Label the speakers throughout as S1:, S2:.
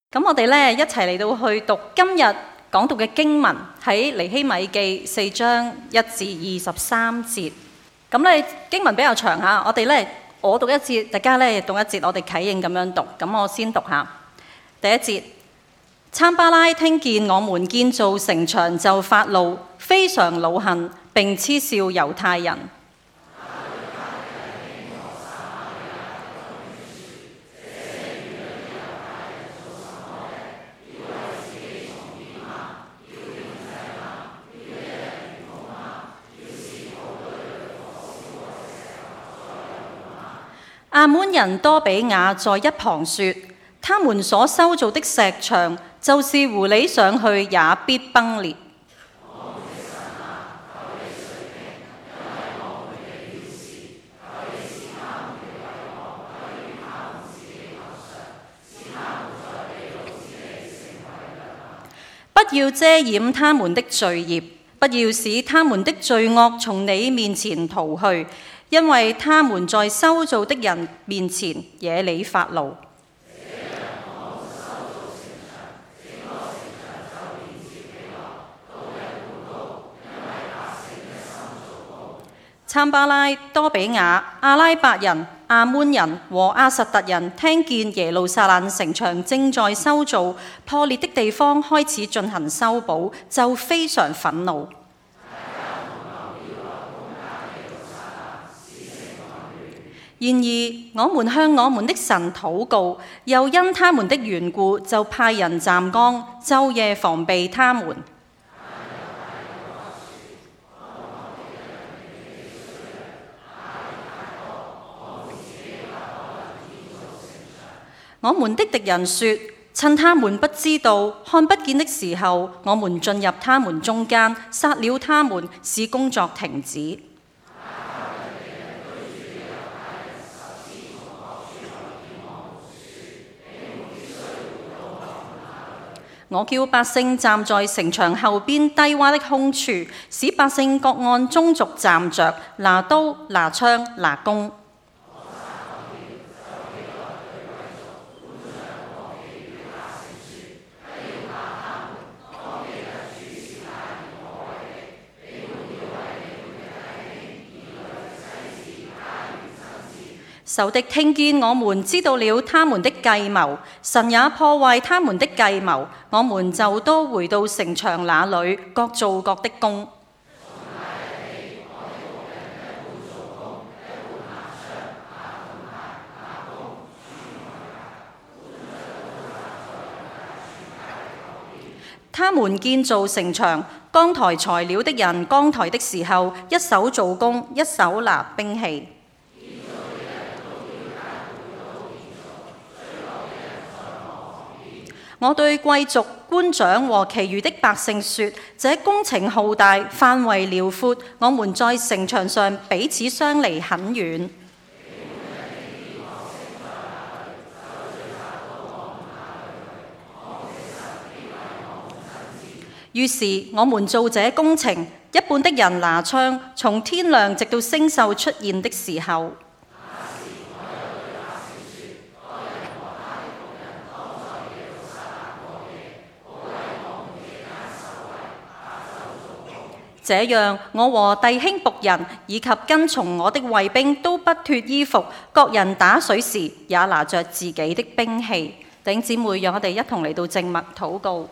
S1: 咁我哋咧一齊嚟到去讀今日講讀嘅經文，喺尼希米記4章1至23節。咁咧經文比較長嚇，我讀一節，大家咧讀一節，我哋啟應咁樣讀。咁我先讀下第一節。參巴拉聽見我們建造城牆就發怒，非常惱恨，並嗤笑猶太人。亞捫人多比亞在一旁說：他們所修造的石牆，就是狐狸上去也必崩裂。不要遮掩他們的罪孽，不要使他們的罪惡從你面前逃去，因為他們在修造的人面前惹你發怒。參巴拉、多比亞、阿拉伯人、亞捫人和亞實突人聽見耶路撒冷城牆正在修造，破裂的地方開始進行修補，就非常憤怒。然而，我們向我們的神禱告，又因他們的緣故，就派人站崗，晝夜防備他們。我們的敵人說：趁他們不知道、看不見的時候，我們進入他們中間，殺了他們，使工作停止。我叫百姓站在城牆後邊低窪的空處，使百姓各按宗族站着，拿刀、拿槍、拿弓。仇敵聽見我們知道了他們的計謀，神也破壞他們的計謀，我們就都回到城牆那裏，各做各的工。他們建造城牆，扛抬材料的人扛抬的時候，一手做工，一手拿兵器。我對貴族、官長和其餘的百姓說：這工程浩大，範圍遼闊，我們在城牆上彼此相離很遠。於是我們做這工程，一半的人拿槍，從天亮直到星宿出現的時候。這樣，我和弟兄僕人以及跟從我的衛兵都不脫衣服，各人打水時也拿着自己的兵器。弟兄姊妹，讓我哋一同嚟到靜默禱告。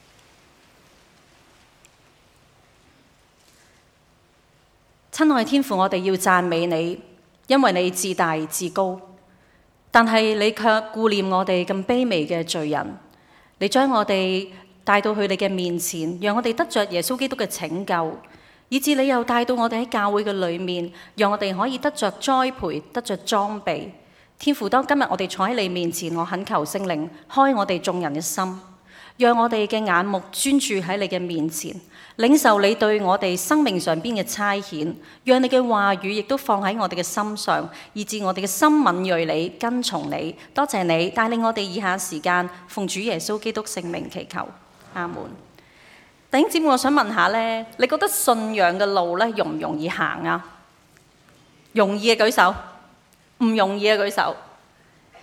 S1: 親愛天父，我哋要讚美你，因為你自大自高，但係你卻顧念我哋咁卑微嘅罪人，你將我哋帶到去你嘅面前，讓我哋得着耶穌基督嘅拯救，以致你又帶到我哋喺教會嘅裏面，讓我哋可以得着栽培，得着裝備。天父，當今日我哋坐喺你面前，我懇求聖靈開我哋眾人嘅心，讓我哋嘅眼目專注喺你嘅面前，領受你對我哋生命上邊嘅差遣，讓你嘅話語亦都放喺我哋嘅心上，以致我哋嘅心敏銳你，跟從你。多謝你帶領我哋以下時間，奉主耶穌基督聖名祈求。阿門。弟兄姊妹，我想問下咧，你覺得信仰嘅路咧容唔容易行啊？容易嘅舉手，唔容易嘅舉手。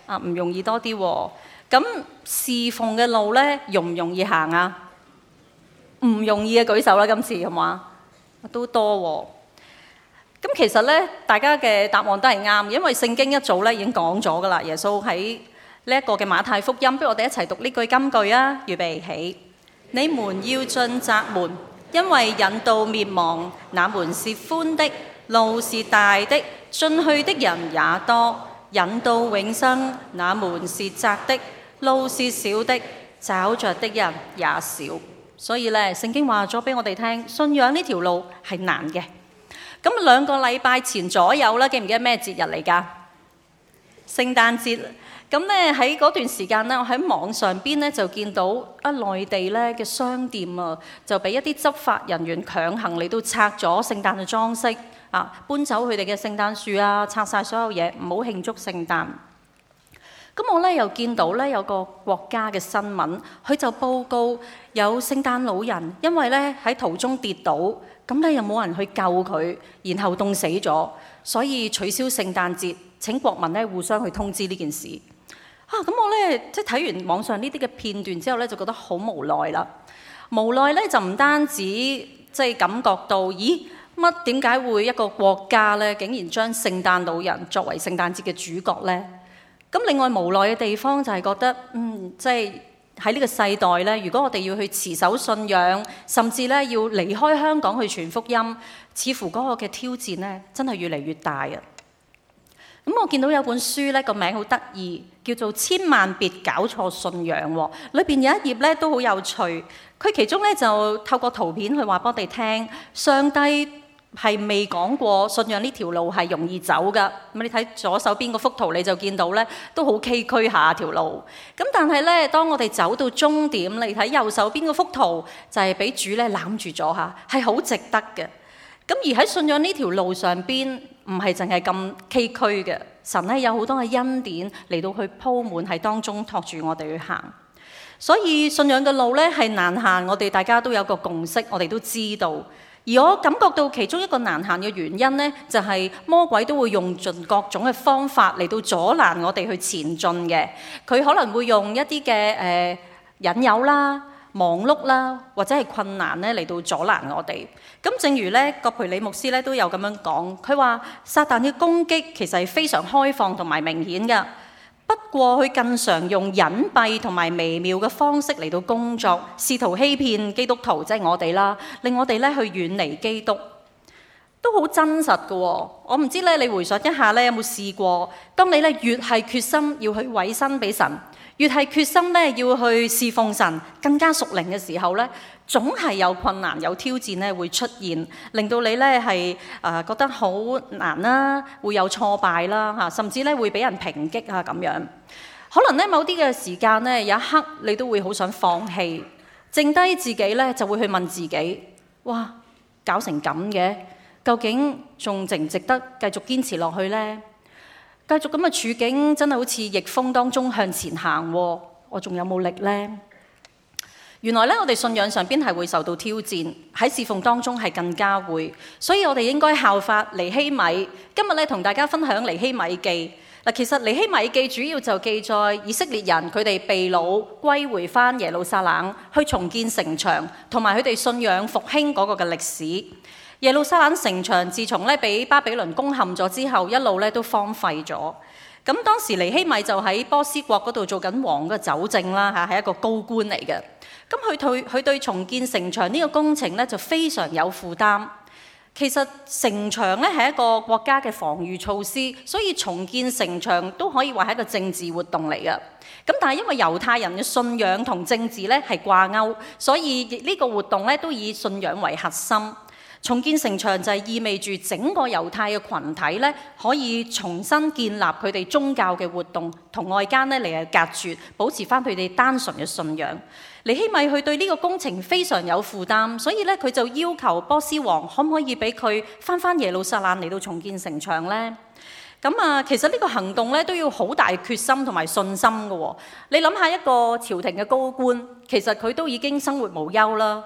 S1: 唔容易多啲喎。咁侍奉嘅路呢，容唔容易行啊？唔容易嘅舉手啦，今次係嘛？都多喎。咁其實呢，大家嘅答案都係啱，因為聖經一早呢已經講咗噶啦。耶穌喺呢一個嘅馬太福音，不如我哋一齊讀呢句金句啊！預備起，你們要進窄門，因為引到滅亡，那門是寬的，路是大的，進去的人也多；引到永生，那門是窄的，路是小的，找着的人也少。所以咧，聖經話咗俾我哋聽，信仰呢條路係難嘅。咁2個禮拜前左右啦，記唔記得咩節日嚟㗎？聖誕節。咁咧喺嗰段時間咧，我喺網上邊咧就見到內地咧嘅商店啊，就俾一啲執法人員強行嚟到拆咗聖誕嘅裝飾搬走佢哋嘅聖誕樹啊，拆晒所有嘢，唔好慶祝聖誕。咁我咧又見到咧有個國家嘅新聞，佢就報告有聖誕老人因為咧喺途中跌倒，咁咧又冇人去救佢，然後凍死咗，所以取消聖誕節，請國民咧互相去通知呢件事。咁我咧即係睇完網上呢啲嘅片段之後咧，就覺得好無奈啦。無奈咧就唔單止即係感覺到，咦，點解會一個國家咧竟然將聖誕老人作為聖誕節嘅主角咧？咁另外無奈嘅地方就係覺得，即係喺呢個世代咧，如果我哋要去持守信仰，甚至咧要離開香港去傳福音，似乎嗰個嘅挑戰咧真係越嚟越大啊！咁我見到有本書咧，個名好得意，叫做《千萬別搞錯信仰》喎。裏邊有一頁咧都好有趣，佢其中咧就透過圖片去話俾我哋聽，上帝係未講過信仰呢條路係容易走㗎。咁你睇左手邊嗰幅圖，你就見到咧都好崎嶇下條路。咁但係咧，當我哋走到終點，你睇右手邊嗰幅圖，就係俾主咧攬住咗下，係好值得嘅。咁而喺信仰呢條路上邊，唔係淨係咁崎嶇嘅，神咧有好多嘅恩典嚟到去鋪滿喺當中托住我哋去行。所以信仰嘅路咧係難行，我哋大家都有個共識，我哋都知道。而我感覺到其中一個難行嘅原因咧，就係魔鬼都會用盡各種嘅方法嚟到阻攔我哋去前進嘅。佢可能會用一啲嘅引誘啦、忙碌啦，或者係困難咧嚟到阻攔我哋。咁正如咧葛培理牧師咧都有咁樣講，佢話撒旦嘅攻擊其實係非常開放同埋明顯㗎，不過佢更常用隱蔽同埋微妙嘅方式嚟到工作，試圖欺騙基督徒，即係我哋啦，令我哋咧去遠離基督，都好真實㗎喎。我唔知咧，你回想一下咧，有冇試過？當你咧越係決心要去委身俾神，越係決心咧要去侍奉神，更加屬靈嘅時候咧，總係有困難、有挑戰咧會出現，令到你咧係覺得好難啦，會有挫敗啦嚇，甚至咧會俾人抨擊啊咁樣。可能咧某啲嘅時間咧，有一刻你都會好想放棄，剩低自己咧就會去問自己：哇，搞成咁嘅，究竟仲值唔值得繼續堅持落去呢？繼續咁嘅處境真係好似逆風當中向前行喎，我仲有冇力呢？原來咧，我哋信仰上邊係會受到挑戰，喺侍奉當中係更加會，所以我哋應該效法尼希米。今日咧同大家分享尼希米記。嗱，其實尼希米記主要就記載以色列人佢哋被擄歸回翻耶路撒冷，去重建城牆，同埋佢哋信仰復興嗰個嘅歷史。耶路撒冷城牆自從咧俾巴比倫攻陷咗之後，一路咧都荒廢咗。咁當時尼希米就喺波斯國嗰度做緊王嘅酒政啦嚇，係一個高官嚟嘅。咁佢對重建城牆呢個工程咧就非常有負擔。其實城牆咧係一個國家嘅防禦措施，所以重建城牆都可以話係一個政治活動嚟嘅。咁但係因為猶太人嘅信仰同政治咧係掛鈎，所以呢個活動咧都以信仰為核心。重建城牆就係意味住整個猶太嘅群體咧，可以重新建立佢哋宗教嘅活動，同外間咧嚟隔絕，保持翻佢哋單純嘅信仰。尼希米佢對呢個工程非常有負擔，所以咧佢就要求波斯王可唔可以俾佢翻耶路撒冷嚟到重建城牆呢？咁其實呢個行動咧都要好大決心同埋信心嘅喎。你諗下一個朝廷嘅高官，其實佢都已經生活無憂啦。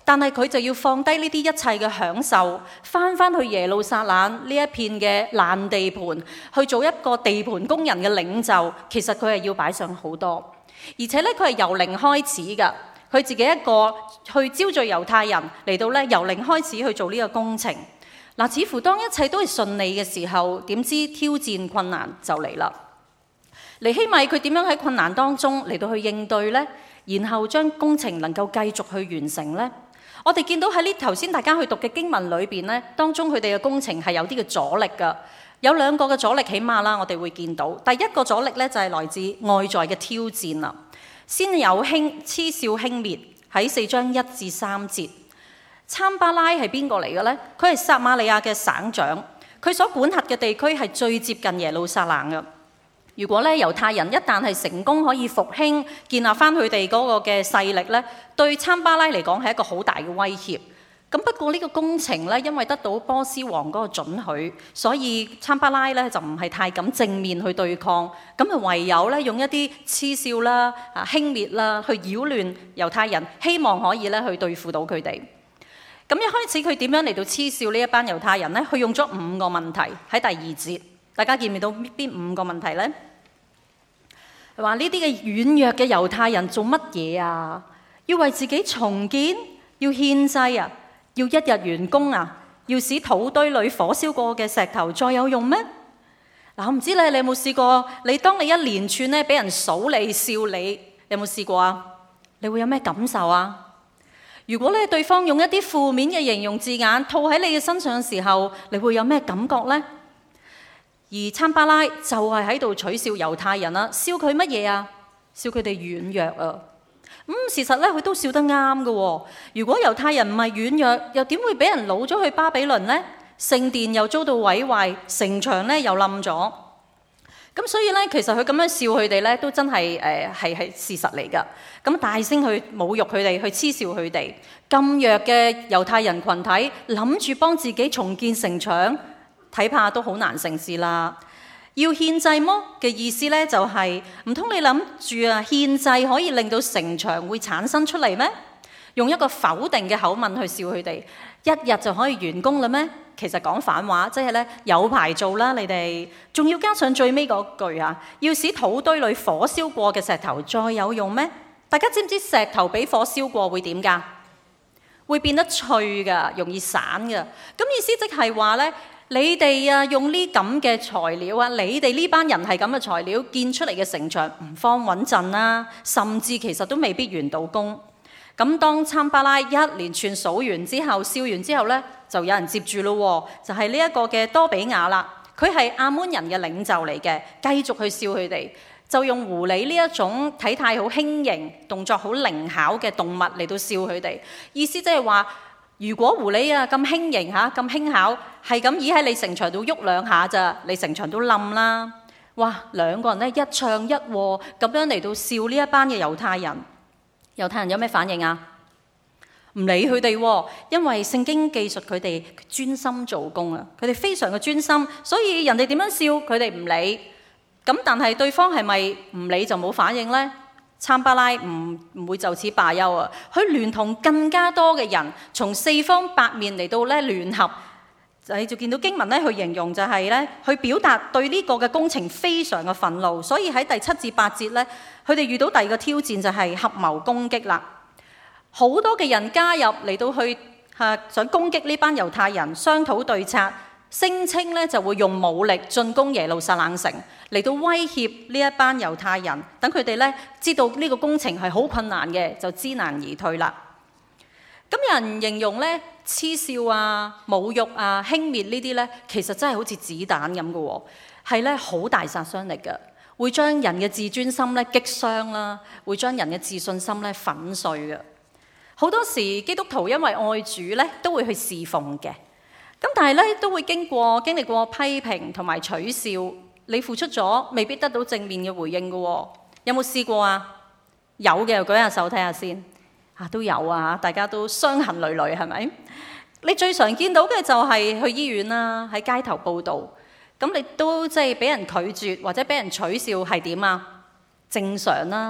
S1: 但係佢就要放低呢啲一切嘅享受，翻去耶路撒冷呢一片嘅爛地盤，去做一個地盤工人嘅領袖。其實佢係要擺上好多，而且咧佢係由零開始㗎。佢自己一個去招聚猶太人嚟到咧，由零開始去做呢個工程。嗱，似乎當一切都係順利嘅時候，點知挑戰困難就嚟啦。尼希米佢點樣喺困難當中嚟到去應對呢？然後將工程能夠繼續去完成呢？我哋見到喺呢頭先大家去讀嘅經文裏邊呢，當中佢哋嘅工程係有啲嘅阻力㗎。有兩個嘅阻力起碼啦，我哋會見到。第一個阻力咧就係來自外在嘅挑戰啦。先有嗤笑輕蔑喺4章1至3節。參巴拉係邊個嚟嘅呢？佢係撒瑪利亞嘅省長，佢所管轄嘅地區係最接近耶路撒冷嘅。如果咧猶太人一旦係成功可以復興建立翻佢哋嗰個嘅勢力咧，對參巴拉嚟講係一個好大嘅威脅。咁不過呢個工程咧，因為得到波斯王嗰個准許，所以參巴拉咧就唔係太敢正面去對抗，咁啊唯有咧用一啲嗤笑啦、輕蔑啦去擾亂猶太人，希望可以咧去對付到佢哋。咁一開始佢點樣嚟到嗤笑呢一班猶太人呢？佢用咗5個問題喺第2節，大家見唔見到邊5個問題呢？話呢啲嘅軟弱嘅猶太人做乜嘢啊？要為自己重建，要獻祭啊？要一日完工啊？要使土堆裏火燒過嘅石頭再有用咩？嗱，我唔知你有冇試過？當你一連串咧俾人數你笑你有冇試過啊？你會有咩感受啊？如果咧對方用一啲負面嘅形容字眼套喺你嘅身上嘅時候，你會有咩感覺呢？而參巴拉就係喺度取笑猶太人啦，笑佢乜嘢啊？笑佢哋軟弱啊！事實咧佢都笑得啱嘅。如果猶太人唔係軟弱，又點會俾人擄咗去巴比倫呢？聖殿又遭到毀壞，城牆咧又冧咗。咁所以咧，其實佢咁樣笑佢哋咧，都真係係事實嚟㗎。咁大聲去侮辱佢哋，去嗤笑佢哋。咁弱嘅猶太人群體，諗住幫自己重建城牆，睇怕都好難成事啦。要獻祭麼嘅意思咧，就係唔通你諗住啊獻祭可以令到城牆會產生出嚟咩？用一個否定嘅口吻去笑佢哋，一日就可以完工啦咩？其實講反話，即係咧有排做啦，你哋仲要加上最尾嗰句啊，要使土堆裏火燒過嘅石頭再有用咩？大家知唔知石頭俾火燒過會點㗎？會變得脆㗎，容易散㗎。咁意思即係話咧，你哋啊用呢咁嘅材料啊，你哋呢班人係咁嘅材料建出嚟嘅城牆唔方穩陣啦，甚至其實都未必完到工。咁當參巴拉一連串數完之後，笑完之後咧，就有人接住咯，就係呢一個嘅多比亞啦。佢係亞捫人嘅領袖嚟嘅，繼續去笑佢哋，就用狐狸呢一種體態好輕盈、動作好靈巧嘅動物嚟到笑佢哋。意思即係話，如果狐狸啊咁輕盈嚇、咁輕巧，係咁倚喺你城牆度喐兩下咋，你城牆都冧啦。哇！兩個人咧一唱一和咁樣嚟到笑呢一班嘅猶太人。猶太人有咩反應啊？唔理佢哋，因為聖經記述佢哋專心做工啊，佢哋非常嘅專心，所以人哋點樣笑佢哋唔理。咁但係對方係咪唔理就冇反應呢？參巴拉唔會就此罷休啊！佢聯同更加多嘅人，從4方8面嚟到咧聯合，你就見到經文咧去形容就係咧去表達對呢個嘅工程非常嘅憤怒，所以喺第7至8節咧，佢哋遇到第二個挑戰就係合謀攻擊啦。好多嘅人加入嚟到去想攻擊呢班猶太人，商討對策，聲稱咧就會用武力進攻耶路撒冷城，嚟到威脅呢一班猶太人，等佢哋咧知道呢個工程係好困難嘅，就知難而退啦。咁有人形容咧嗤笑啊、侮辱啊、輕蔑呢啲咧，其實真係好似子彈咁嘅喎，係咧好大殺傷力嘅，會將人嘅自尊心咧擊傷啦，會將人嘅自信心咧粉碎嘅。好多時基督徒因為愛主咧，都會去侍奉嘅。咁但係咧都會經歷過批評同埋取笑，你付出咗未必得到正面嘅回應嘅喎。有冇試過啊？有嘅，舉下手睇下先。都有啊，大家都傷痕累累係咪？你最常見到嘅就係去醫院啦，喺街頭報到，咁你都即係俾人拒絕或者俾人取笑係點啊？正常啦。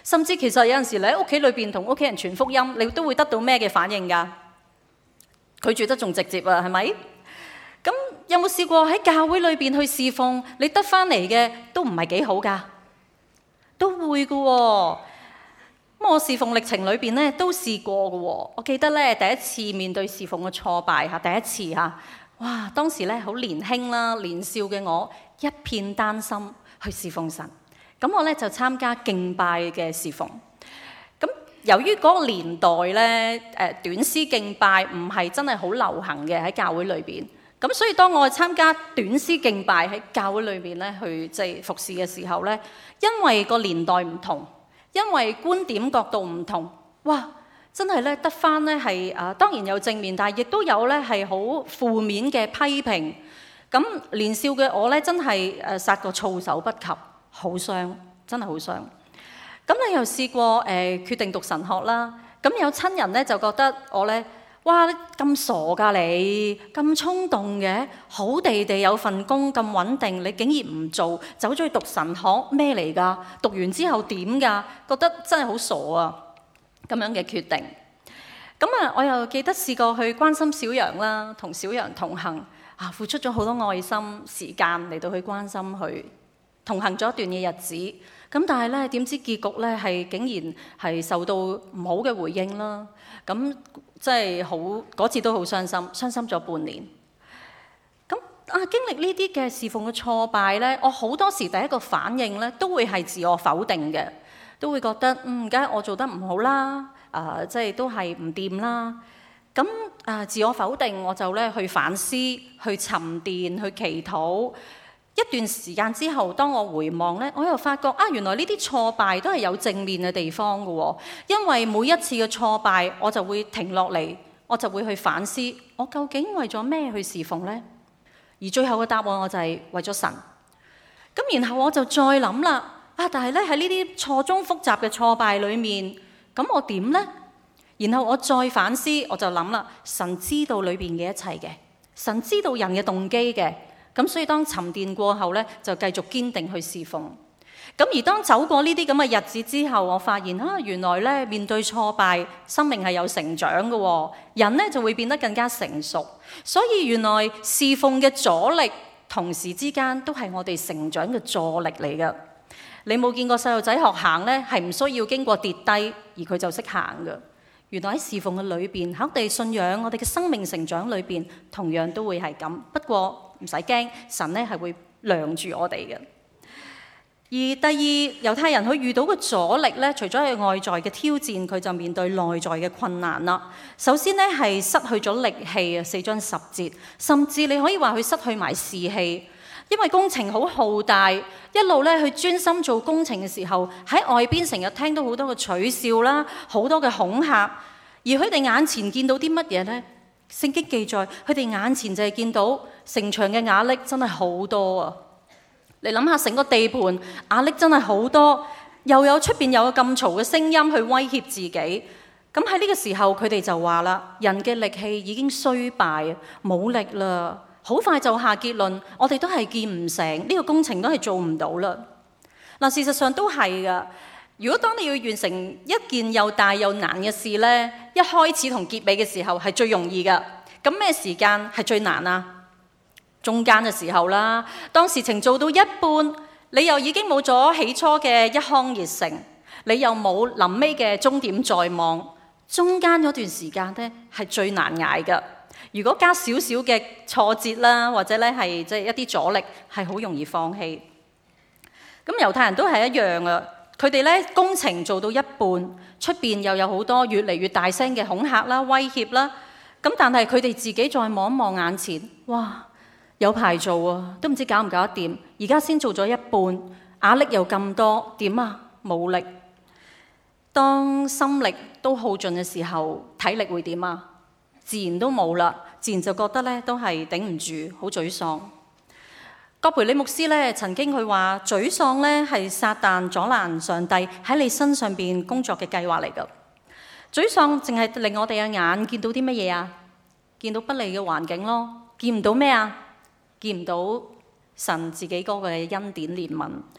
S1: 甚至其實有陣時你喺屋企裏邊同屋企人傳福音，你都會得到咩嘅反應㗎？拒絕得仲直接啊，係咪？咁有冇試過喺教會裏邊去侍奉，你得返嚟嘅都唔係幾好㗎？都會㗎喎。咁我侍奉歷程裏邊咧都試過㗎喎。我記得咧第一次面對侍奉嘅挫敗嚇，第一次嚇，哇！當時咧好年輕啦，年少嘅我一片擔心去侍奉神。咁我咧就參加敬拜嘅侍奉。咁由於嗰個年代咧，短詩敬拜唔係真係好流行嘅喺教會裏邊。咁所以當我參加短詩敬拜喺教會裏邊咧去即係服侍嘅時候咧，因為個年代唔同，因為觀點角度唔同，哇！真係咧得返咧係當然有正面，但係亦都有咧係好負面嘅批評。咁年少嘅我咧真係殺個措手不及。好傷，真係好傷。咁你又試過決定讀神學啦。咁有親人咧就覺得我咧，哇！咁傻㗎你，咁衝動嘅，好地地有份工咁穩定，你竟然唔做，走咗去讀神學咩嚟㗎？讀完之後點㗎？覺得真係好傻啊！咁樣嘅決定。咁我又記得試過去關心小羊啦，同小羊同行付出咗好多愛心時間嚟到去關心佢。同行咗一段嘅日子，咁但係咧點知結局咧係竟然係受到唔好嘅回應啦，咁即係好嗰次都好傷心咗半年。咁經歷呢啲嘅侍奉嘅挫敗咧，我好多時第一個反應咧都會係自我否定嘅，都會覺得梗係我做得唔好啦，即係都係唔掂啦。咁自我否定，我就咧去反思、去沉澱、去祈禱。一段時間之後，當我回望咧，我又發覺原來呢啲挫敗都係有正面嘅地方嘅喎。因為每一次嘅挫敗，我就會停落嚟，我就會去反思，我究竟為咗咩去侍奉呢？而最後嘅答案我就係為咗神。咁然後我就再諗啦，但係咧喺呢啲錯綜複雜嘅挫敗裏面，咁我點呢？然後我再反思，我就諗啦，神知道裏邊嘅一切嘅，神知道人嘅動機嘅。咁所以當沉澱過後咧，就繼續堅定去侍奉。咁而當走過呢啲咁嘅日子之後，我發現原來咧面對挫敗，生命係有成長嘅喎，人咧就會變得更加成熟。所以原來侍奉嘅阻力，同時之間都係我哋成長嘅助力嚟嘅。你冇見過細路仔學行咧，係唔需要經過跌低，而佢就識行嘅。原來喺侍奉嘅裏邊，喺我哋信仰、我哋嘅生命成長裏邊，同樣都會係咁。不過唔使驚，神咧係會量住我哋嘅。而第二，猶太人佢遇到嘅阻力咧，除咗係外在嘅挑戰，佢就面對內在嘅困難啦。首先咧係失去咗力氣啊，4章10節，甚至你可以話佢失去埋士氣，因為工程好浩大，一路咧去專心做工程嘅時候，喺外邊成日聽到好多嘅取笑啦，好多嘅恐嚇，而佢哋眼前見到啲乜嘢呢？聖經記載，佢哋眼前就係見到城牆嘅瓦礫真係好多啊！你諗下，成個地盤瓦礫真係好多，又有出邊有咁嘈嘅聲音去威脅自己。咁喺呢個時候，佢哋就話啦：人嘅力氣已經衰敗，冇力啦，好快就下結論，我哋都係建唔成，呢個工程都係做唔到啦。嗱，事實上都係噶。如果當你要完成一件又大又難嘅事呢，一開始同結尾嘅時候係最容易噶。咁咩時間係最難啊？中間嘅時候啦，當事情做到一半，你又已經冇咗起初嘅一腔熱誠，你又冇臨尾嘅終點在望，中間嗰段時間呢係最難捱噶。如果加少少嘅挫折啦，或者咧係即係一啲阻力，係好容易放棄。咁猶太人都係一樣啊。佢哋咧工程做到一半，出邊又有好多越嚟越大聲嘅恐嚇啦、威脅啦。咁但係佢哋自己再望一望眼前，哇，有排做啊，都唔知搞唔搞得掂。而家先做咗一半，壓力又咁多，點啊？冇力。當心力都耗盡嘅時候，體力會點啊？自然都冇啦，自然就覺得咧都係頂唔住，好沮喪。葛培理牧師咧曾經佢話：沮喪咧係撒旦阻攔上帝喺你身上邊工作嘅計劃嚟㗎。沮喪淨係令我哋嘅眼見到啲乜嘢啊？見到不利嘅環境咯，見唔到咩啊？見唔到神自己嗰個嘅恩典憐憫。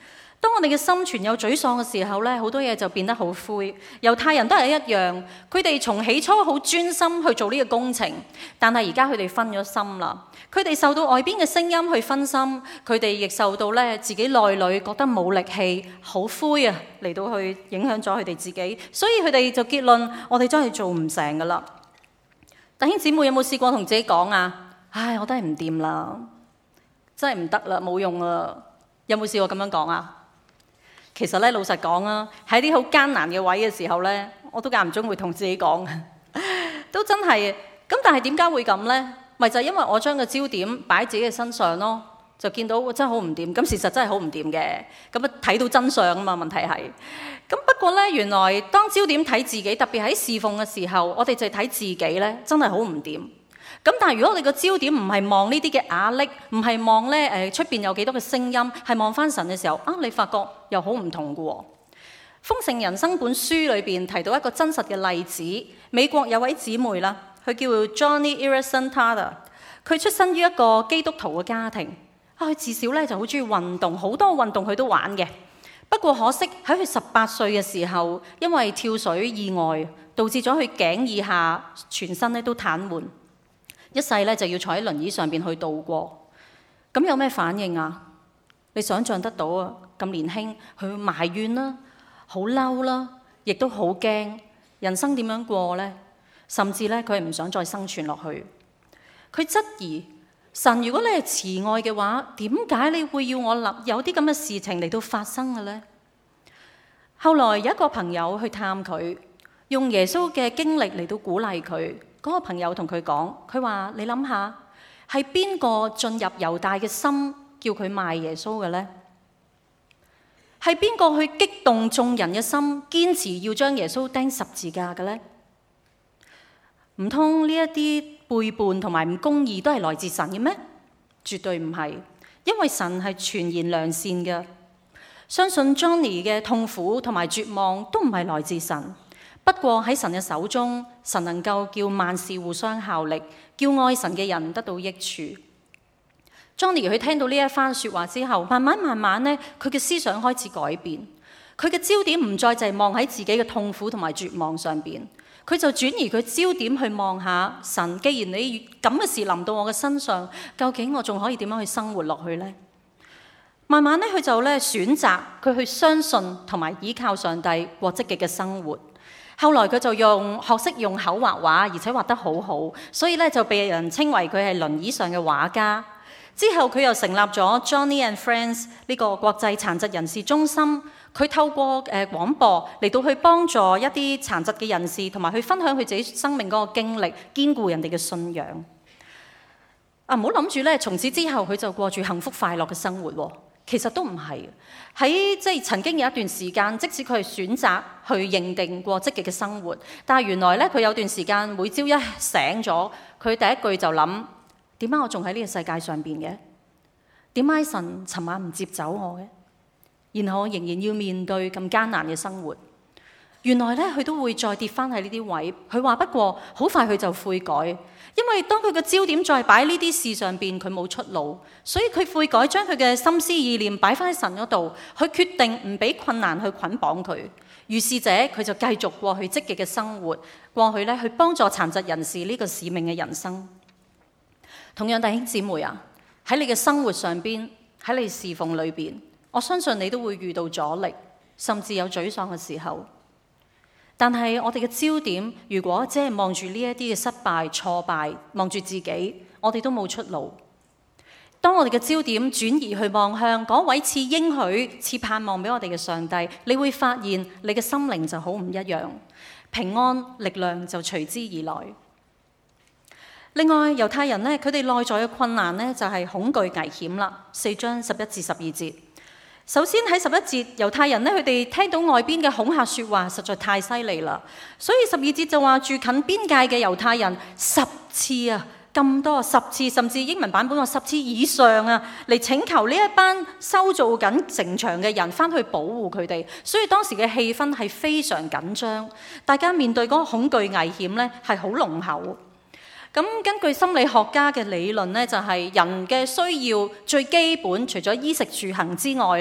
S1: 當我哋嘅心存有沮喪嘅時候呢，好多嘢就變得好灰。猶太人都係一樣，佢哋從起初好專心去做呢個工程，但係而家佢哋分咗心啦。佢哋受到外邊嘅聲音去分心，佢哋亦受到咧自己內裏覺得冇力氣、好灰啊，嚟到去影響咗佢哋自己。所以佢哋就結論：我哋真係做唔成噶啦。弟兄姊妹有冇試過同自己講啊？唉，我都係唔掂啦，真係唔得啦，冇用啦。有冇試過咁樣講啊？其實咧，老實講啊，喺啲好艱難嘅位嘅時候咧，我都間唔中會同自己講，都真係。咁但係點解會咁呢？咪就係因為我將個焦點擺喺自己嘅身上咯，就見到真係好唔掂。咁事實真係好唔掂嘅。咁啊睇到真相啊嘛，問題係。咁不過呢，原來當焦點睇自己，特別喺侍奉嘅時候，我哋就睇自己呢，真係好唔掂。咁但係如果我哋個焦點唔係望呢啲嘅壓力，唔係望呢出邊有幾多嘅聲音，係望翻神嘅時候啊，你發覺又好唔同嘅喎。《豐盛人生》本書裏邊提到一個真實嘅例子，美國有位姊妹啦，佢叫 Johnny Eareson Tada， 佢出身於一個基督徒嘅家庭，佢自小咧就好中意運動，好多運動佢都玩嘅。不過可惜喺佢18歲嘅時候，因為跳水意外，導致咗佢頸以下全身咧都癱瘓。一世咧就要坐喺輪椅上邊去度過，咁有咩反應啊？你想象得到啊？咁年輕，佢埋怨啦，好嬲啦，亦都好驚，人生點樣過呢？甚至咧佢係唔想再生存落去。佢質疑神：如果你係慈愛嘅話，點解你會要我有啲咁嘅事情嚟到發生嘅呢？後來有一個朋友去探佢，用耶穌嘅經歷嚟到鼓勵佢。嗰個朋友同佢講，佢話：你諗下，係邊個進入猶大嘅心，叫佢賣耶穌嘅呢？係邊個去激動眾人嘅心，堅持要將耶穌釘十字架嘅呢？唔通呢一啲背叛同埋唔公義都係來自神嘅咩？絕對唔係，因為神係全然良善嘅。相信 Johnny 嘅痛苦同埋絕望都唔係來自神。不過喺神嘅手中，神能夠叫萬事互相效力，叫愛神嘅人得到益處。Johnny 佢聽到呢一番說話之後，慢慢咧，佢嘅思想開始改變。佢嘅焦點唔再就係望喺自己嘅痛苦同埋絕望上邊，佢就轉移佢焦點去望下神。既然你咁嘅事臨到我嘅身上，究竟我仲可以點樣去生活落去呢？慢慢咧，佢就咧選擇佢去相信同埋依靠上帝，過積極嘅生活。後來佢就學識用口畫畫，而且畫得好好，所以咧就被人稱為佢係輪椅上嘅畫家。之後佢又成立咗 Johnny and Friends 呢個國際殘疾人士中心，佢透過廣播嚟到去幫助一啲殘疾嘅人士，同埋去分享佢自己生命嗰個經歷，堅固人哋嘅信仰。唔好諗住咧，從此之後佢就過住幸福快樂嘅生活喎。其實都唔係，喺曾經有一段時間，即使佢係選擇去認定過積極嘅生活，但係原來咧佢有段時間每朝一醒咗，佢第一句就諗：點解我仲喺呢個世界上邊嘅？點解神尋晚唔接走我嘅？然後我仍然要面對咁艱難嘅生活。原來咧佢都會再跌翻喺呢啲位。佢話不過好快佢就悔改，因為當佢嘅焦點再擺喺呢啲事上邊，佢冇出路，所以佢悔改，將佢嘅心思意念擺翻喺神嗰度，佢決定唔俾困難去捆綁佢。於是者佢就繼續過去積極嘅生活，過去咧去幫助殘疾人士呢個使命嘅人生。同樣弟兄姊妹啊，喺你嘅生活上邊，喺你侍奉裏邊，我相信你都會遇到阻力，甚至有沮喪嘅時候。但係我哋嘅焦點，如果只係望住呢一啲嘅失敗、挫敗，望住自己，我哋都冇出路。當我哋嘅焦點轉移去望向嗰位賜應許、賜盼望俾我哋嘅上帝，你會發現你嘅心靈就好唔一樣，平安、力量就隨之而來。另外，猶太人呢，佢哋內在嘅困難呢，就係恐懼危險啦。4章11至12節。首先喺11節，猶太人呢，佢哋聽到外邊嘅恐嚇説話實在太犀利啦，所以12節就話住近邊界嘅猶太人10次啊，咁多10次，甚至英文版本話10次以上啊，嚟請求呢一班修造緊城牆嘅人翻去保護佢哋。所以當時嘅氣氛係非常緊張，大家面對嗰個恐懼危險呢係好濃厚。咁根據心理學家嘅理論呢，就係人嘅需要最基本，除咗衣食住行之外呢，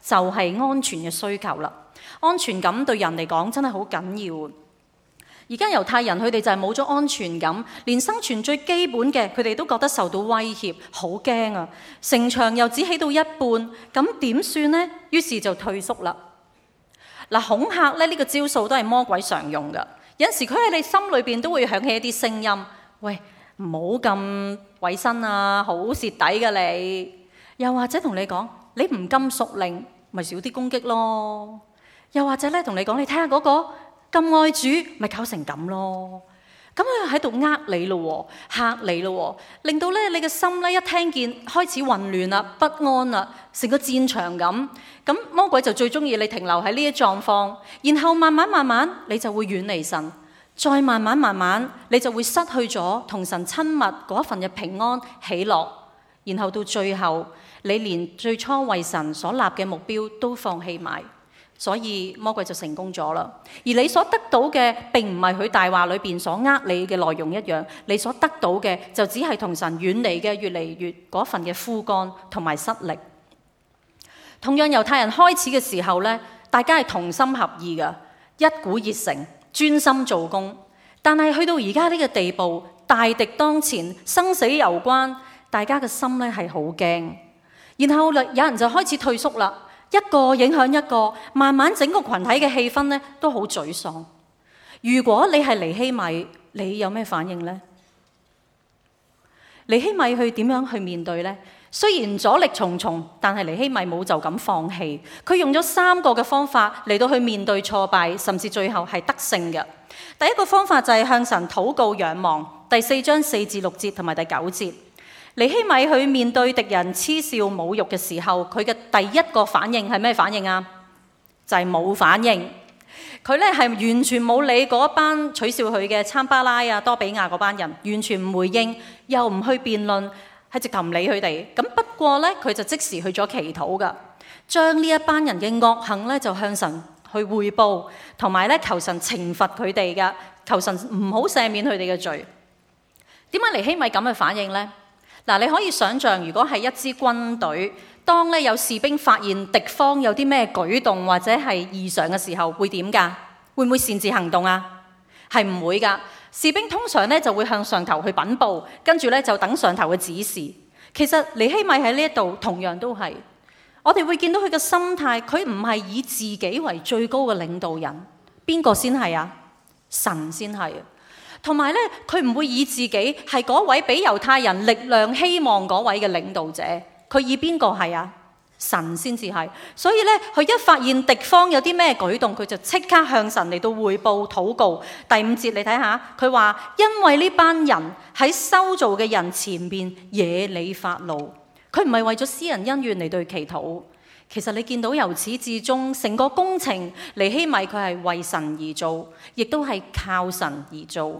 S1: 就係安全嘅需求啦。安全感對人嚟講真係好緊要。而家猶太人佢哋就係冇咗安全感，連生存最基本嘅佢哋都覺得受到威脅，好驚啊！城牆又只起到一半，咁點算呢？於是就退縮啦。嗱，恐嚇咧呢個招數都係魔鬼常用㗎。有陣時佢喺你心裏邊都會響起一啲聲音，喂，唔好咁委身啊，好蝕底㗎你。又或者同你講，你唔咁屬靈，咪少啲攻擊咯。又或者咧同你講，你睇下嗰個咁愛主，咪搞成咁咯。咁佢喺度呃你咯，嚇你咯，令到咧你嘅心咧一聽見開始混亂啦、不安啦，成個戰場咁。咁魔鬼就最中意你停留喺呢一狀況，然後慢慢你就會遠離神，再慢慢你就會失去咗同神親密嗰一份嘅平安喜樂，然後到最後你連最初為神所立嘅目標都放棄埋。所以魔鬼就成功咗啦，而你所得到嘅並唔係佢大話裏邊所呃你嘅內容一樣，你所得到嘅就只係同神遠離嘅越嚟越嗰份嘅枯乾同埋失力。同樣猶太人開始嘅時候呢，大家係同心合意嘅，一股熱誠，專心做工。但係去到而家呢個地步，大敵當前，生死攸關，大家嘅心呢係好驚，然後有人就開始退縮啦。一個影響一個，慢慢整個群體嘅氣氛呢都好沮喪。如果你係尼希米，你有咩反應呢？尼希米去點樣去面對呢？雖然阻力重重，但係尼希米冇就咁放棄，佢用咗3個嘅方法嚟到去面對挫敗，甚至最後係得勝嘅。第一個方法就係向神禱告仰望，第4章4至6節同埋第9節。尼希米去面對敵人嗤笑侮辱嘅時候，佢嘅第一個反應係咩反應啊？就係冇反應。佢咧係完全冇理嗰一班取笑佢嘅參巴拉啊、多比亞嗰班人，完全唔回應，又唔去辯論，係直頭唔理佢哋。咁不過咧，佢就即時去咗祈禱噶，將呢一班人嘅惡行咧就向神去匯報，同埋咧求神懲罰佢哋噶，求神唔好赦免佢哋嘅罪。點解尼希米咁嘅反應咧？嗱，你可以想象，如果係一支軍隊，當咧有士兵發現敵方有啲咩舉動或者係異常嘅時候，會點㗎？會唔會擅自行動啊？係唔會㗎。士兵通常咧就會向上頭去稟報，跟住咧就等上頭嘅指示。其實尼希米喺呢一度同樣都係，我哋會見到佢嘅心態，佢唔係以自己為最高嘅領導人，邊個先係啊？神先係。同埋咧，佢唔會以自己係嗰位俾猶太人力量希望嗰位嘅領導者，佢以邊個係啊？神先至係。所以咧，佢一發現敵方有啲咩舉動，佢就即刻向神嚟到彙報禱告。第5節你睇下，佢話因為呢班人喺修造嘅人前面惹你發怒，佢唔係為咗私人恩怨嚟到祈禱。其實你見到由始至終成個工程，尼希米佢係為神而做，亦都係靠神而做。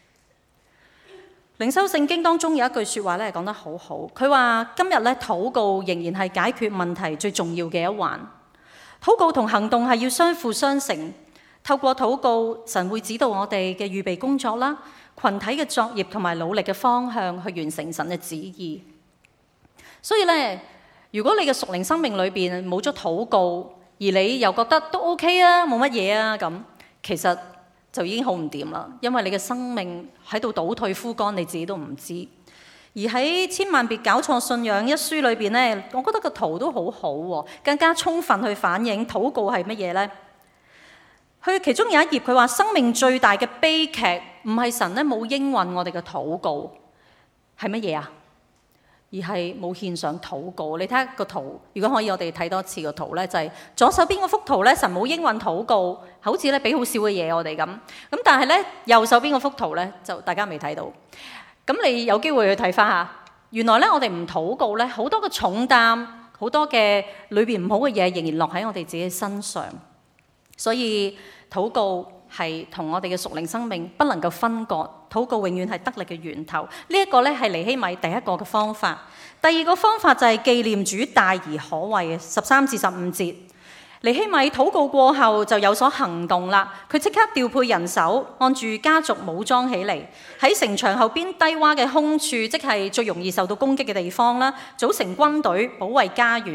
S1: 靈修聖經當中有一句説話咧，講得好好。佢話今日咧禱告仍然係解決問題最重要嘅一環。禱告同行動係要相輔相成。透過禱告，神會指導我哋嘅預備工作啦、群體嘅作業同埋努力嘅方向去完成神嘅旨意。所以咧，如果你嘅屬靈生命裏邊冇咗禱告，而你又覺得都 OK 啊，冇乜嘢啊咁，其實就已經好唔掂啦，因為你嘅生命喺度倒退枯乾，你自己都唔知。而喺千萬別搞錯信仰一書裏邊呢，我覺得個圖都好好喎，更加充分去反映禱告係乜嘢呢？佢其中有一頁佢話，生命最大嘅悲劇唔係神呢冇應允我哋嘅禱告，係乜嘢啊？而係冇獻上禱告。你睇下個圖，如果可以我哋睇多次個圖呢，就係左手邊嗰幅圖呢，神冇應允禱告，好似呢俾好少嘅嘢我哋咁。咁但係呢，右手邊嗰幅圖呢，就大家未睇到。咁你有機會去睇翻下，原來呢，我哋唔禱告呢，好多嘅重擔，好多嘅裏邊唔好嘅嘢仍然落喺我哋自己身上。所以禱告係同我哋嘅屬靈生命不能夠分割，禱告永遠係得力嘅源頭。呢一個咧係尼希米第一個嘅方法。第二個方法就係紀念主大而可畏嘅13至15節。尼希米禱告過後就有所行動啦，佢即刻調配人手，按住家族武裝起嚟，喺城牆後邊低窪嘅空處，即係最容易受到攻擊嘅地方啦，組成軍隊保衛家園。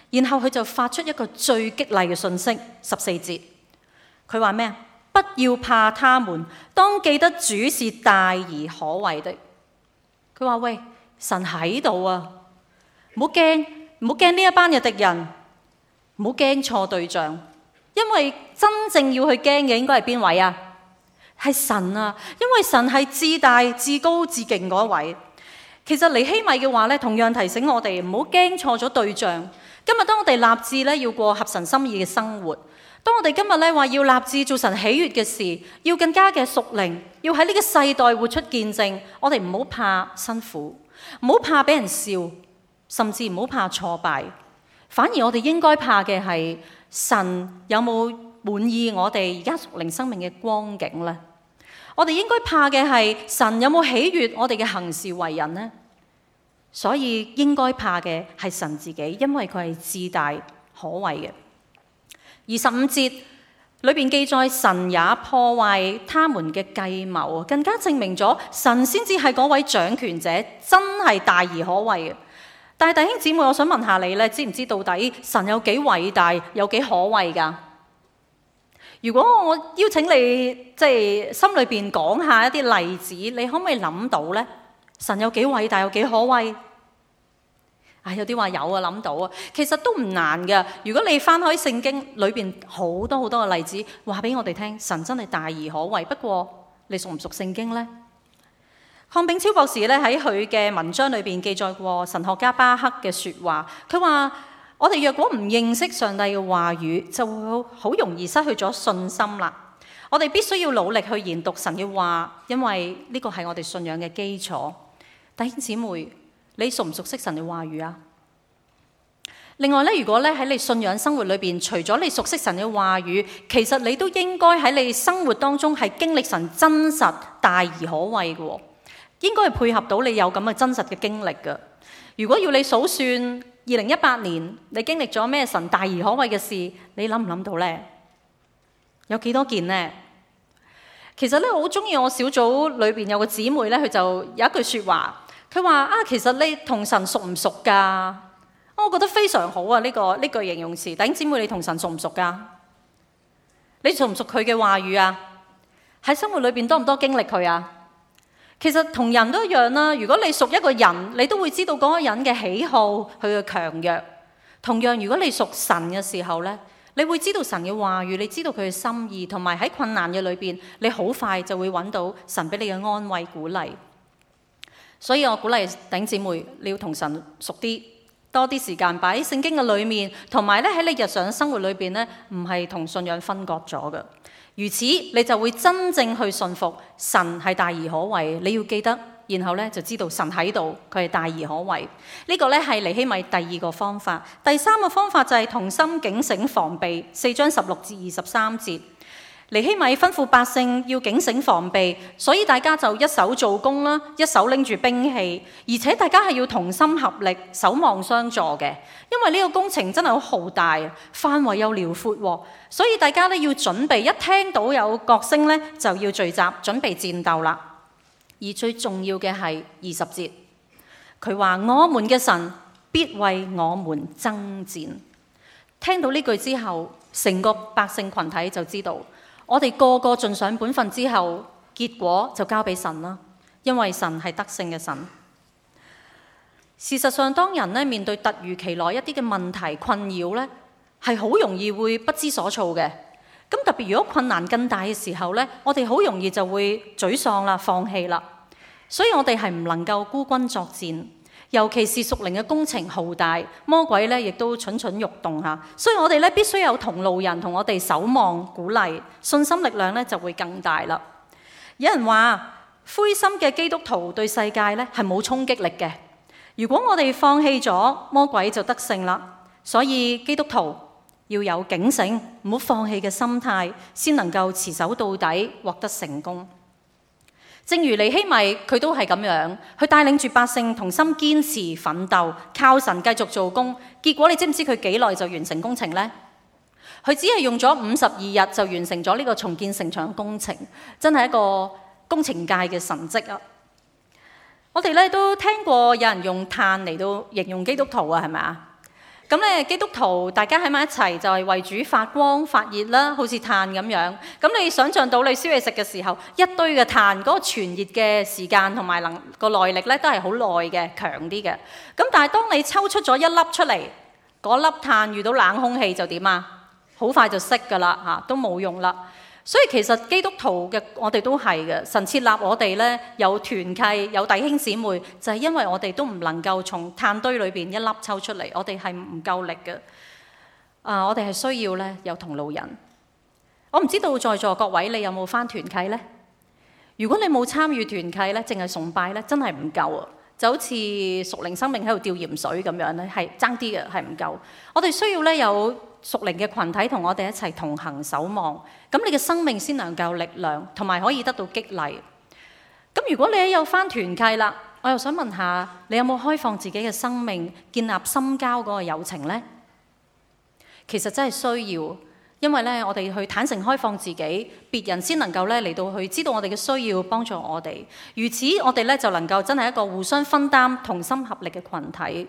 S1: 然後佢就發出一個最激勵嘅訊息，14節，佢話咩？不要怕他們，當記得主是大而可畏的。佢話喂，神喺度啊，唔好驚，唔好驚呢一班嘅敵人，唔好驚錯對象，因為真正要去驚嘅應該係邊位啊？係神啊，因為神係至大、至高、至勁嗰位。其實尼希米嘅話咧，同樣提醒我哋唔好驚錯咗對象。今日當我哋立志咧要過合神心意嘅生活，當我哋今日咧話要立志做神喜悅嘅事，要更加嘅屬靈，要喺呢個世代活出見證，我哋唔好怕辛苦，唔好怕俾人笑，甚至唔好怕挫敗，反而我哋應該怕嘅係神有冇滿意我哋而家屬靈生命嘅光景呢？我哋應該怕嘅係神有冇喜悅我哋嘅行事為人呢？所以應該怕嘅係神自己，因為佢係至大可畏嘅。25節裏邊記載，神也破壞他們嘅計謀，更加證明咗神先至係嗰位掌權者，真係大而可畏嘅。但係弟兄姊妹，我想問下你咧，知唔知到底神有幾偉大，有幾可畏㗎？如果我邀請你心裏邊講下一啲例子，你可唔可以諗到呢？神有幾偉大，有幾可畏？有啲話有啊，諗到啊，其實都唔難㗎。如果你翻開聖經裏邊好多好多嘅例子，話俾我哋聽，神真係大而可畏。不過你熟唔熟聖經呢？鄺炳超博士咧喺佢嘅文章裏邊記載過神學家巴克嘅説話，佢話：我哋若果唔認識上帝嘅話語，就會好容易失去咗信心啦。我哋必須要努力去研讀神嘅話，因為呢個係我哋信仰嘅基礎。弟兄姊妹，你熟唔熟悉神嘅話語啊？另外咧，如果咧喺你信仰生活裏邊，除咗你熟悉神嘅話語，其實你都應該喺你生活當中係經歷神真實大而可畏嘅，應該係配合到你有咁嘅真實嘅經歷嘅。如果要你數算2018年你經歷咗咩神大而可畏嘅事，你諗唔諗到呢？有幾多件呢？其實咧，我好中意我小組裏邊有個姊妹咧，佢就有一句説話。佢話其實你同神熟唔熟㗎？我覺得非常好啊！呢句形容詞，弟兄姊妹，你同神熟唔熟㗎？你熟唔熟佢嘅話語啊？喺生活裏邊多唔多經歷佢啊？其實同人都一樣啦。如果你熟一個人，你都會知道嗰個人嘅喜好、佢嘅強弱。同樣，如果你熟神嘅時候呢，你會知道神嘅話語，你知道佢嘅心意，同埋喺困難嘅裏邊，你好快就會揾到神俾你嘅安慰、鼓勵。所以我鼓勵弟兄姊妹，你要同神熟啲，多啲時間擺喺聖經嘅裏面，同埋咧喺你日常生活裏邊咧，唔係同信仰分割咗嘅。如此，你就會真正去信服神係大而可畏。你要記得，然後咧就知道神喺度，佢係大而可畏。呢個咧係尼希米第二個方法。第三個方法就係同心警醒防備。4章16至23節。尼希米吩咐百姓要警醒防備，所以大家就一手做工啦，一手拎住兵器，而且大家係要同心合力、守望相助嘅。因為呢個工程真係好浩大，範圍又遼闊，所以大家咧要準備，一聽到有角聲咧就要聚集，準備戰鬥啦。而最重要嘅係20節，佢話：我們嘅神必為我們爭戰。聽到呢句之後，成個百姓群體就知道。我哋個個盡上本分之後，結果就交俾神啦，因為神係得勝嘅神。事實上，當人咧面對突如其來一啲嘅問題困擾咧，係好容易會不知所措嘅。咁特別如果困難更大嘅時候咧，我哋好容易就會沮喪啦、放棄啦。所以我哋係唔能夠孤軍作戰。尤其是屬靈嘅工程浩大，魔鬼咧亦都蠢蠢欲動嚇，所以我哋咧必須有同路人同我哋守望鼓勵，信心力量咧就會更大啦。有人話灰心嘅基督徒對世界咧係冇衝擊力嘅，如果我哋放棄咗，魔鬼就得勝啦。所以基督徒要有警醒，唔好放棄嘅心態，先能夠持守到底，獲得成功。正如尼希米佢都係咁樣，佢帶領住百姓同心堅持奮鬥，靠神繼續做工。結果你知唔知佢幾耐就完成工程呢？佢只係用咗52日就完成咗呢個重建城牆嘅工程，真係一個工程界嘅神蹟啊！我哋咧都聽過有人用炭嚟到形容基督徒啊，係咪啊？ 咁咧，基督徒大家喺埋一齊就係為主發光發熱啦，好似炭咁樣。咁你想像到你燒嘢食嘅時候，一堆嘅炭嗰個傳熱嘅時間同埋個耐力咧，都係好耐嘅，強啲嘅。咁但係當你抽出咗一粒出嚟，嗰粒炭遇到冷空氣就點啊？好快就熄㗎啦，嚇都冇用啦。所以其實基督徒嘅我哋都係嘅，神設立我哋咧有團契有弟兄姊妹，就係因為我哋都唔能夠從炭堆裏邊一粒抽出嚟，我哋係唔夠力嘅。我哋係需要咧有同路人。我唔知道在座各位你有冇返團契呢？如果你冇參與團契咧，淨係崇拜咧，真係唔夠啊！就好似屬靈生命喺度吊鹽水咁樣咧，係爭啲嘅，係唔夠。我哋需要咧有屬靈嘅群體同我哋一齊同行守望，咁你嘅生命先能夠力量，同埋可以得到激勵。咁如果你有返團契啦，我又想問下，你有冇開放自己嘅生命，建立深交嗰個友情呢？其實真係需要，因為咧我哋去坦誠開放自己，別人先能夠咧嚟到去知道我哋嘅需要，幫助我哋。如此我哋咧就能夠真係一個互相分擔、同心合力嘅群體。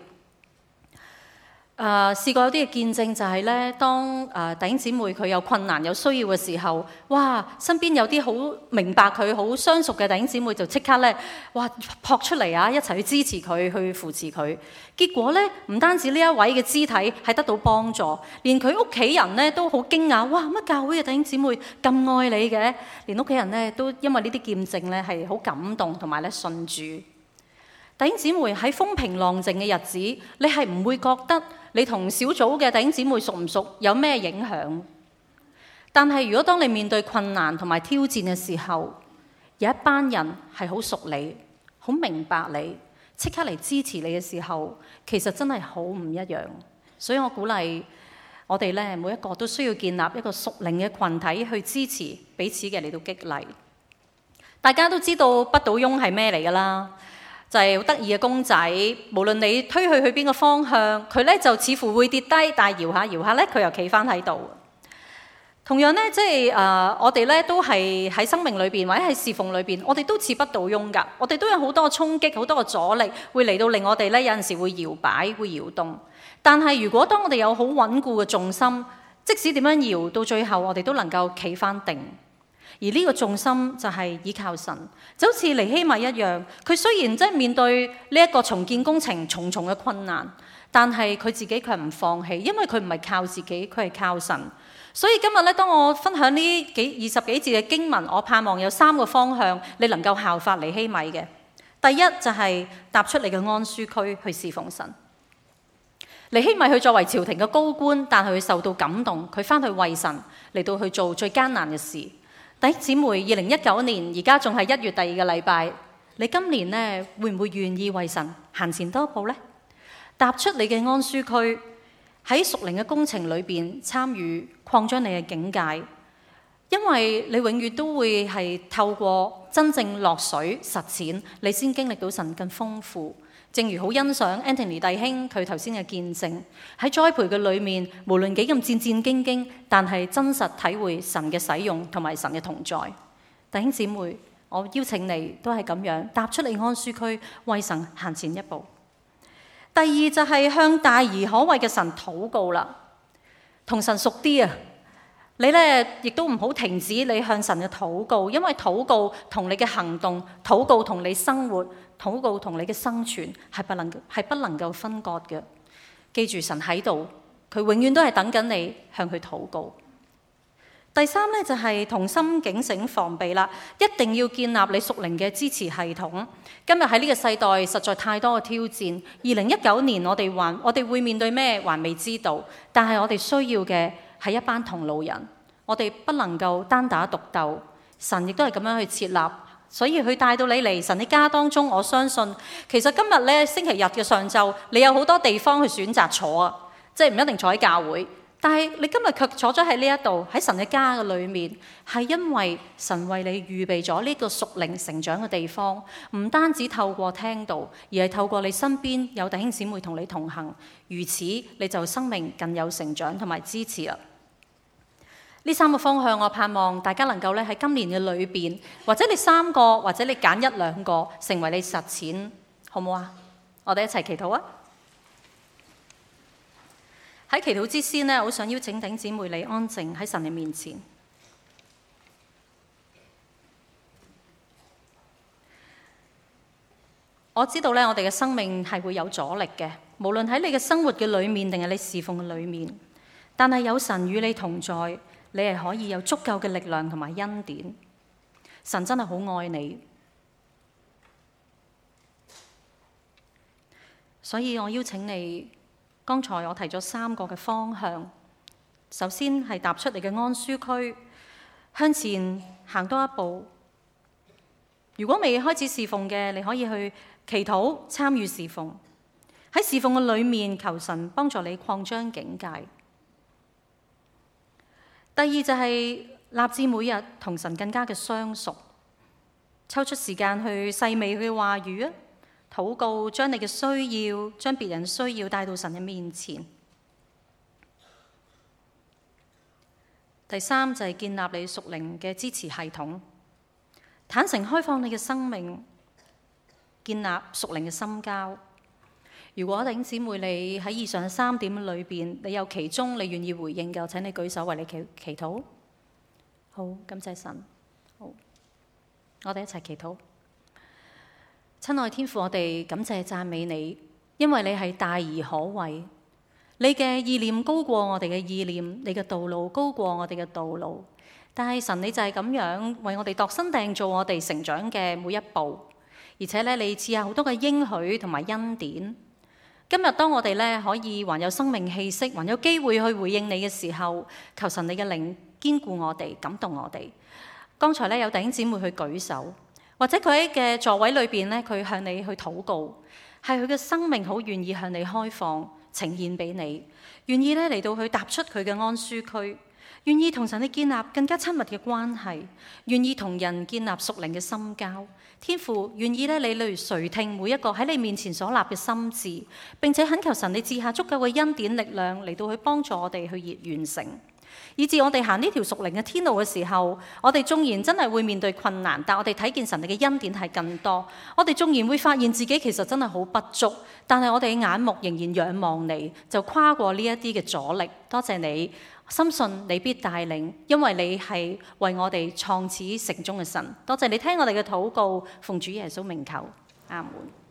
S1: 試過有啲嘅見證就係咧，當弟兄姊妹佢有困難有需要嘅時候，哇！身邊有啲好明白佢好相熟嘅弟兄姊妹就即刻咧，哇撲出嚟啊，一齊去支持佢，去扶持佢。結果咧，唔單止呢一位嘅肢體係得到幫助，連佢屋企人咧都好驚訝，哇！乜教會嘅弟兄姊妹咁愛你嘅？連屋企人咧都因為呢啲見證咧係好感動，同埋咧信主。弟兄姊妹喺風平浪靜嘅日子，你係唔會覺得你同小組嘅弟兄姊妹熟唔熟有咩影響？但係如果當你面對困難同埋挑戰嘅時候，有一班人係好熟你、好明白你，即刻嚟支持你嘅時候，其實真係好唔一樣。所以我鼓勵我哋咧，每一個都需要建立一個屬靈嘅群體去支持彼此嘅嚟到激勵。大家都知道不倒翁係咩嚟㗎啦？就係好得意嘅公仔，無論你推佢去邊個方向，佢咧就似乎會跌低，但係搖下搖下咧，佢又企翻喺度。同樣咧，即係我哋咧都係喺生命裏邊或者喺侍奉裏邊，我哋都似不倒翁㗎。我哋都有好多衝擊，好多個阻力，會嚟到令我哋咧有陣時會搖擺、會搖動。但係如果當我哋有好穩固嘅重心，即使點樣搖，到最後我哋都能夠企翻定。而呢個重心就係依靠神，就好似尼希米一樣。佢雖然即係面對呢一個重建工程重重嘅困難，但係佢自己卻唔放棄，因為佢唔係靠自己，佢係靠神。所以今日咧，當我分享呢20幾節嘅經文，我盼望有3個方向你能夠效法尼希米嘅。第一就係踏出你嘅安舒區去侍奉神。尼希米佢作為朝廷嘅高官，但係佢受到感動，佢翻去為神嚟到去做最艱難嘅事。弟兄姊妹，2019年而家仲係1月第2個禮拜，你今年呢會唔會願意為神行前多一步呢？踏出你嘅安舒區，喺屬靈嘅工程裏邊參與擴張你嘅境界，因為你永遠都會係透過真正落水實踐，你先經歷到神更豐富。正如好欣賞 Anthony 弟兄佢頭先嘅見證，喺栽培嘅裏面，無論幾咁戰戰兢兢，但係真實體會神嘅使用同埋神嘅同在。弟兄姊妹，我邀請你都係咁樣踏出你安舒區，為神行前一步。第二就係向大而可畏嘅神禱告啦，同神熟啲啊！你咧亦都唔好停止你向神嘅禱告，因為禱告同你嘅行動，禱告同你生活，禱告同你嘅生存係不能夠分割嘅。記住神喺度，佢永遠都係等緊你向佢禱告。第三咧就係同心警醒防備啦，一定要建立你屬靈嘅支持系統。今日喺呢個世代實在太多嘅挑戰。2019年我哋會面對咩還未知道，但係我哋需要嘅係一班同路人。我哋不能夠單打獨鬥，神亦都係咁樣去設立，所以佢帶到你嚟神嘅家當中。我相信其實今日咧星期日嘅上晝，你有好多地方去選擇坐啊，即係唔一定坐喺教會。但係你今日卻坐咗喺呢一度，喺神嘅家嘅裏面，係因為神為你預備咗呢個屬靈成長嘅地方，唔單止透過聽道，而係透過你身邊有弟兄姊妹同你同行，如此你就生命更有成長同埋支持啦。呢3個方向，我盼望大家能夠咧喺今年嘅裏邊，或者你3個，或者你揀1-2個，成為你實踐，好唔好啊？我哋一齊祈禱啊！ 喺祈禱之先呢，好想邀請弟兄姊妹你安靜喺神嘅面前。我知道咧，我哋嘅生命係會有阻力嘅，無論喺你嘅生活嘅裏面，定係你侍奉嘅裏面。但係有神與你同在，你係可以有足夠嘅力量同埋恩典。神真係好愛你，所以我邀請你。剛才我提咗3個嘅方向，首先係踏出你嘅安舒區，向前行多一步。如果未開始侍奉嘅，你可以去祈禱參與侍奉。喺侍奉嘅裏面，求神幫助你擴張境界。第二就係立志每日同神更加嘅相熟，抽出時間去細味佢嘅話語啊，禱告，將你嘅需要，將別人需要帶到神嘅面前。第三就係建立你屬靈嘅支持系統，坦誠開放你嘅生命，建立屬靈嘅深交。如果弟兄姊妹你喺以上3點裏邊，你有其中你願意回應嘅，請你舉手為你祈禱。好，感謝神。好，我哋一齊祈禱。親愛天父，我哋感謝讚美你，因為你係大而可畏，你嘅意念高過我哋嘅意念，你嘅道路高過我哋嘅道路。但係神，你就係咁樣為我哋度身訂造我哋成長嘅每一步，而且咧你賜下好多嘅應許同埋恩典。今日當我哋咧可以還有生命氣息，還有機會去回應你嘅時候，求神你嘅靈堅固我哋，感動我哋。剛才咧有弟兄姊妹去舉手。或者佢喺嘅座位裏邊咧，佢向你去禱告，係佢嘅生命好願意向你開放，呈現俾你，願意咧嚟到去踏出佢嘅安舒區，願意同神你建立更加親密嘅關係，願意同人建立屬靈嘅深交。天父願意咧，你嚟垂聽每一個喺你面前所立嘅心志，並且懇求神你賜下足夠嘅恩典力量嚟到去幫助我哋去完成。以至我哋行呢條屬靈嘅天路嘅時候，我哋縱然真係會面對困難，但我哋睇見神你嘅恩典係更多。我哋縱然會發現自己其實真係好不足，但係我哋嘅眼目仍然仰望你，就跨過呢一啲嘅阻力。多謝你，深信你必帶領，因為你係為我哋創始成終嘅神。多謝你聽我哋嘅禱告，奉主耶穌名求，阿門。